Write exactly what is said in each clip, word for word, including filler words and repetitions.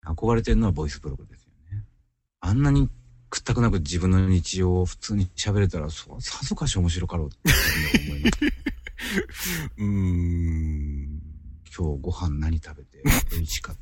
憧れてるのはボイスブログですよね。あんなにくったくなく自分の日常を普通に喋れたら、そう、さぞかし面白かろうって思います。 うーん。 今日ご飯何食べて美味しかった。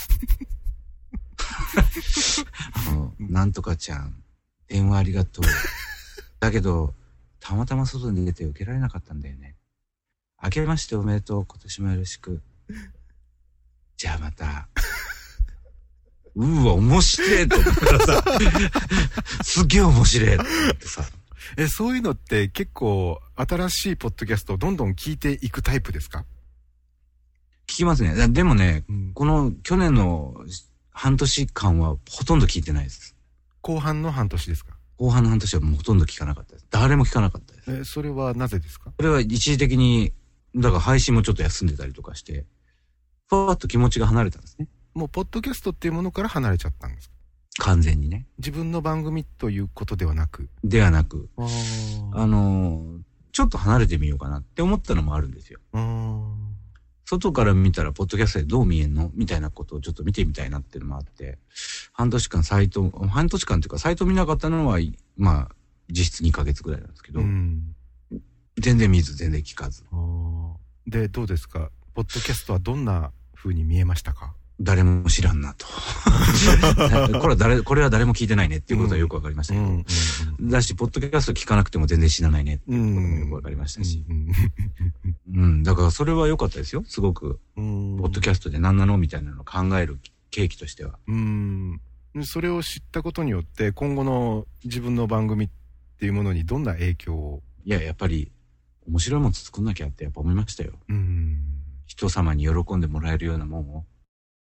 あの、なんとかちゃん、電話ありがとう。だけど、たまたま外に出て受けられなかったんだよね。明けましておめでとう。今年もよろしく。じゃあまた。うーわ、面白いと思ったらさ、すげえ面白いと思ってさ。 え、そういうのって結構新しいポッドキャストをどんどん聞いていくタイプですか？ 聞きますね。でもね、 うん、 この去年の半年間はほとんど聞いてないです。 後半の半年ですか？ 後半の半年はもうほとんど聞かなかったです。誰も聞かなかったです。 え、それはなぜですか？ それは一時的に、だから配信もちょっと休んでたりとかして、ふわっと気持ちが離れたんですね。 もうポッドキャストっていうものから離れちゃったんですか？ 完全にね。 自分の番組ということではなく。 ではなく、 あ, あのー、ちょっと離れてみようかなって思ったのもあるんですよ。 あ外から見たらポッドキャストでどう見えんのみたいなことをちょっと見てみたいなっていうのもあって、半年間サイト、半年間っていうかサイト見なかったのは、まあ、実質にかげつぐらいなんですけど、うん、全然見ず、全然聞かず。 あで、どうですか？ポッドキャストはどんな風に見えましたか？ 誰も知らんなと。これは誰、これは誰も聞いてないねっていうことはよくわかりましたけど、うんうんうん、だし、ポッドキャスト聞かなくても全然知らないねっていうこともよくわかりましたし、うん、うん、だからそれは良かったですよ。すごく、ポッドキャストで何なのみたいなのを考える契機としては。 うん、それを知ったことによって、今後の自分の番組っていうものにどんな影響を？ いや、やっぱり、面白いもの作んなきゃってやっぱ思いましたよ。 うん、 人様に喜んでもらえるようなもんを。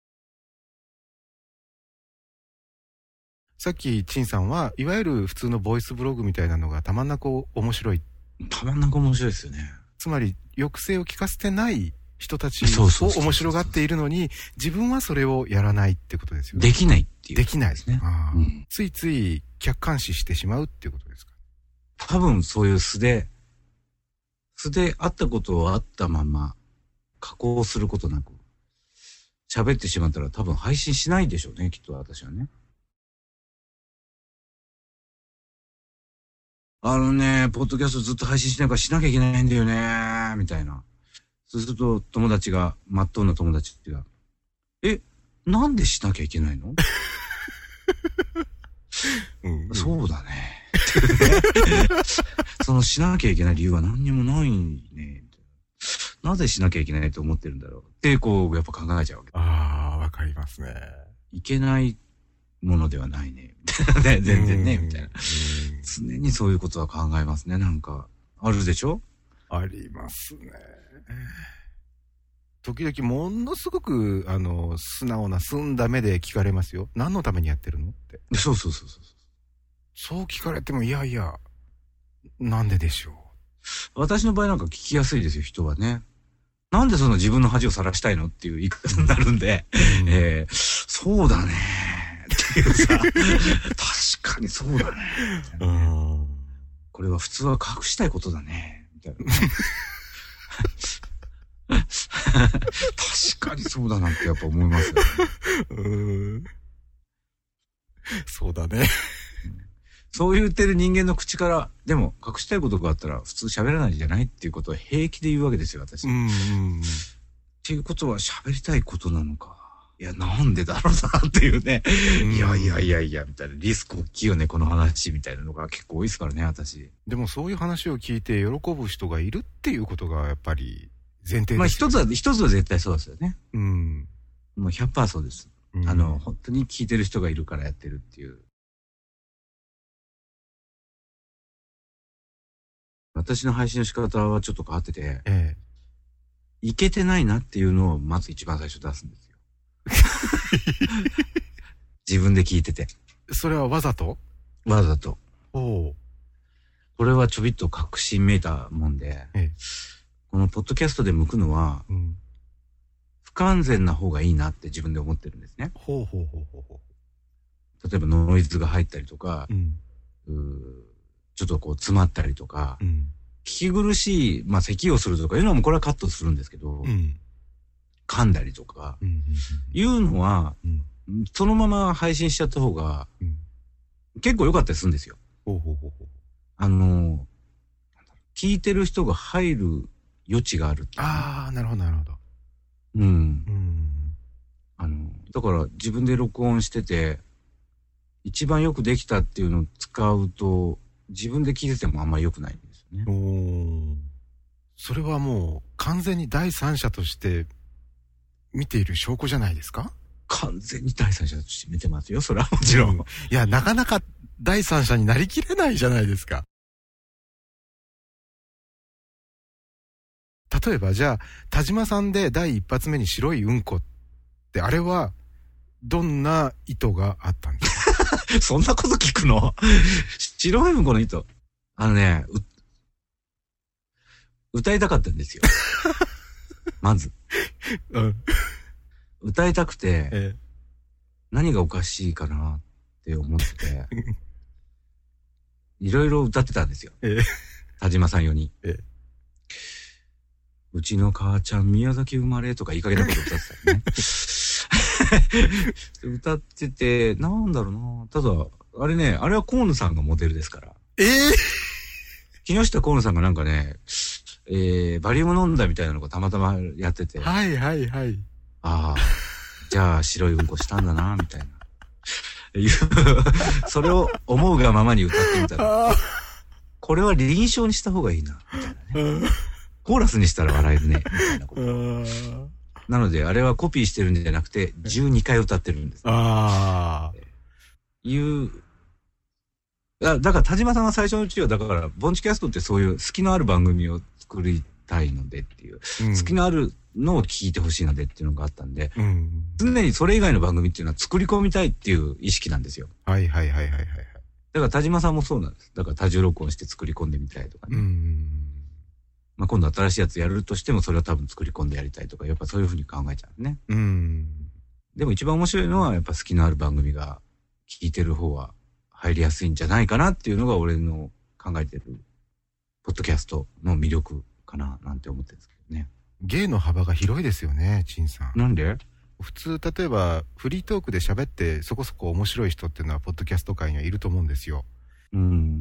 さっき陳さんはいわゆる普通のボイスブログみたいなのがたまんなく面白い。 たまんなく面白いですよね。 つまり抑制を聞かせてない人たちを面白がっているのに自分はそれをやらないってことですよね。 できないっていう、 できないですね。 うん、 ついつい客観視してしまうっていうことですか？ 多分そういう素で素であったことをあったまま加工することなく喋ってしまったら多分配信しないでしょうね、きっと私はね。あのね、ポッドキャストずっと配信しないからしなきゃいけないんだよね、みたいな。そうすると友達が、まっとうな友達が、え、なんでしなきゃいけないの？うんうん、そうだね。そのしなきゃいけない理由は何にもないね。なぜしなきゃいけないと思ってるんだろうって、こう、やっぱ考えちゃうわけ。 ああ、わかりますね。 いけないものではないね。みたいなね、全然ね、みたいな。常にそういうことは考えますね、なんか。あるでしょ？ありますね。時々ものすごく、あの、素直な澄んだ目で聞かれますよ。何のためにやってるのって。 そうそうそうそう。 そう聞かれても、いやいや、なんででしょう。 私の場合なんか聞きやすいですよ、人はね。なんでその自分の恥をさらしたいのっていう言い方になるんで、うん、えー、そうだねっていうさ、確かにそうだね、うん。これは普通は隠したいことだね、みたいな。確かにそうだなってやっぱ思いますよね。 うん、そうだね。 そう言ってる人間の口から、でも隠したいことがあったら普通喋らないじゃないっていうことを平気で言うわけですよ、私。うんうんうん、っていうことは喋りたいことなのか。いや、なんでだろうなっていうね。うん、いやいやいやいや、みたいな。リスク大きいよね、この話、みたいなのが結構多いですからね、私。 でもそういう話を聞いて喜ぶ人がいるっていうことがやっぱり前提ですよね。 まあ一つは、一つは絶対そうですよね。うん。もう ひゃくパーセント そうです。うん、あの、本当に聞いてる人がいるからやってるっていう。私の配信の仕方はちょっと変わってて、ええ、いけてないなっていうのをまず一番最初出すんですよ。自分で聞いてて。 それはわざと？ わざと。 おう。 これはちょびっと確信めいたもんで、ええ、このポッドキャストで向くのは、うん、不完全な方がいいなって自分で思ってるんですね。 ほうほうほうほうほう。例えばノイズが入ったりとか、うん、うちょっとこう詰まったりとか、うん、聞き苦しい、まあ咳をするとかいうのもこれはカットするんですけど、うん、噛んだりとか、うん、いうのは、うん、 そのまま配信しちゃった方が、うん、結構良かったりするんですよ。 ほうほうほうほう。 あの、聞いてる人が入る余地があるっていう、ね。 ああ、なるほど、なるほど。 うん。うん。あの、だから自分で録音してて、一番よくできたっていうのを使うと、自分で聞いててもあんまり良くないんですよね。 おー。それはもう完全に第三者として見ている証拠じゃないですか？ 完全に第三者として見てますよ、それはもちろん。うん、いや、なかなか第三者になりきれないじゃないですか。例えばじゃあ、田島さんで第一発目に白いうんこって、あれはどんな意図があったんですか？ そんなこと聞くの？白いうんこの意図。あのね、歌いたかったんですよ。まず。うん、歌いたくて、ええ、何がおかしいかなって思ってて、いろいろ歌ってたんですよ。ええ、田島さんよに。ええ、うちの母ちゃん宮崎生まれとかいい加減なこと歌ってたよね。歌ってて、なんだろうな。ただ、あれね、あれは河野さんがモデルですから。 ええー、 木下河野さんがなんかね、えー、バリウム飲んだみたいなのがたまたまやってて。 はいはいはい。 ああ、じゃあ白いうんこしたんだな、みたいな。それを思うがままに歌ってみたら。これは臨床にした方がいいな、みたいなね。コーラスにしたら笑えるね、みたいなこと。なので、あれはコピーしてるんじゃなくて、じゅうにかい歌ってるんです。ああ。いう、だだから田島さんが最初のうちは、だから、ボンチキャストってそういう好きのある番組を作りたいのでっていう、うん、好きのあるのを聞いてほしいのでっていうのがあったんで、うん、常にそれ以外の番組っていうのは作り込みたいっていう意識なんですよ。 はいはいはいはいはい。だから田島さんもそうなんです。だから多重録音して作り込んでみたいとかね。うん、まあ今度新しいやつやるとしてもそれは多分作り込んでやりたいとか、やっぱそういうふうに考えちゃうね。うん、でも一番面白いのはやっぱ好きのある番組が聞いてる方は入りやすいんじゃないかなっていうのが俺の考えてるポッドキャストの魅力かななんて思ってるんですけどね。 芸の幅が広いですよね、陳さん。 なんで？ 普通例えばフリートークで喋ってそこそこ面白い人っていうのはポッドキャスト界にはいると思うんですよ。うん。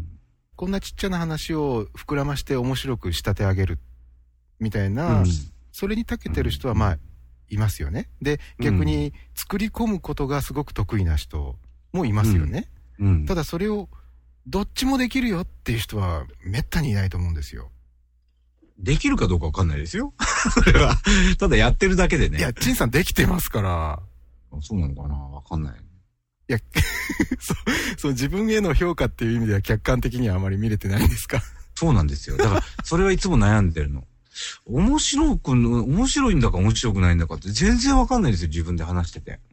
こんなちっちゃな話を膨らまして面白く仕立て上げるみたいな、うん、それに長けてる人はまあいますよね。で、逆に作り込むことがすごく得意な人もいますよね。うんうん、ただそれをどっちもできるよっていう人はめったにいないと思うんですよ。 できるかどうかわかんないですよ。それは。ただやってるだけでね。 いや、陳さんできてますから。 そうなのかなわかんない。 いや、そう、そう、自分への評価っていう意味では客観的にはあまり見れてないんですか？ そうなんですよ。だから、それはいつも悩んでるの。面白く、面白いんだか面白くないんだかって全然わかんないんですよ、自分で話してて。